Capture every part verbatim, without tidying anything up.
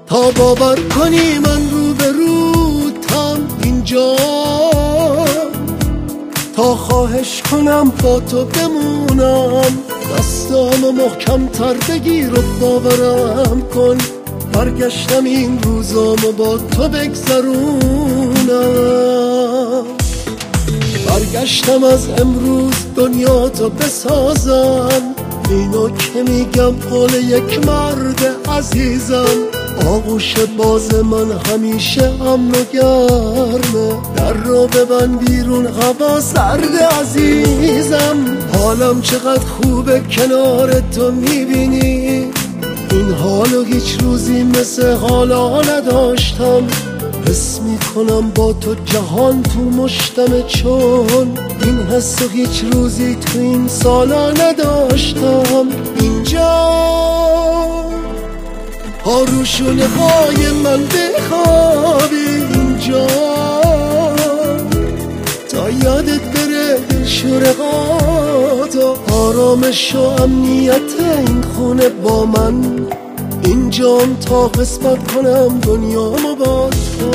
تا باور کنی من رو به روتم اینجا، تا خواهش کنم با تو بمونم، دستامو محکم تر بگیر و باورم کن، برگشتم این روزامو با تو بگذرونم. برگشتم از امروز دنیا تو بسازم، اینو که میگم قول یک مرد عزیزم. آغوش باز من همیشه امن و گرمه، در رو ببند بیرون هوا سرد عزیزم. حالم چقدر خوبه کنار تو میبینی، این حالو هیچ روزی مثل حالا نداشتم. حس میکنم با تو جهان تو مشتمه، چون این حسو هیچ روزی تو این سالا نداشتم. اینجا ها روشونه های من بخوابی، اینجا تا یادت بره شورقات و آرامش و امنیت این خونه با من. اینجام تا قسمت کنم دنیامو با تو.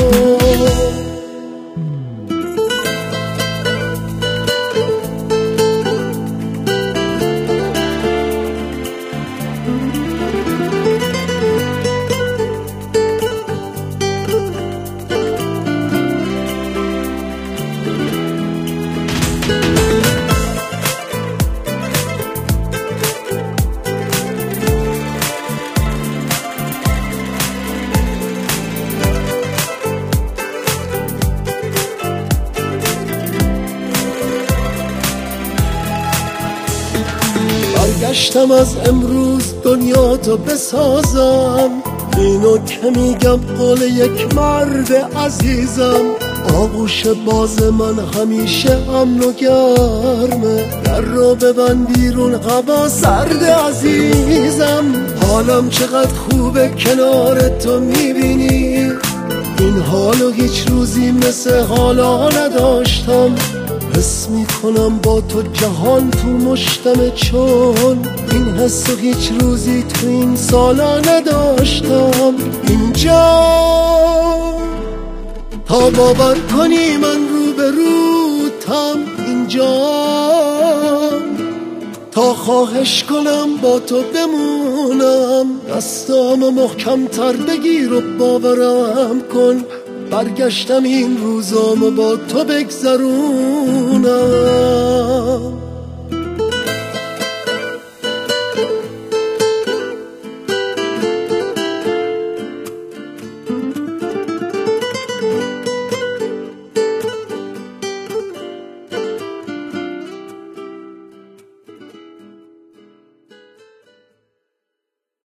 برگشتم از امروز دنیا تو بسازم، اینو که میگم قول یک مرد عزیزم. آغوش باز من همیشه امن و گرمه، در رو ببند بیرون هوا سرد عزیزم. حالم چقدر خوبه کنار تو میبینی، این حالو هیچ روزی مثل حالا نداشتم. حس میکنم با تو جهان تو مشتمه، چون این حسو هیچ روزی تو این سالا نداشتم. اینجا تا باور کنی من رو به روتم اینجا، تا خواهش کنم با تو بمونم، دستامو محکم تر بگیر و باورم کن، برگشتم این روزامو با تو بگذرونم.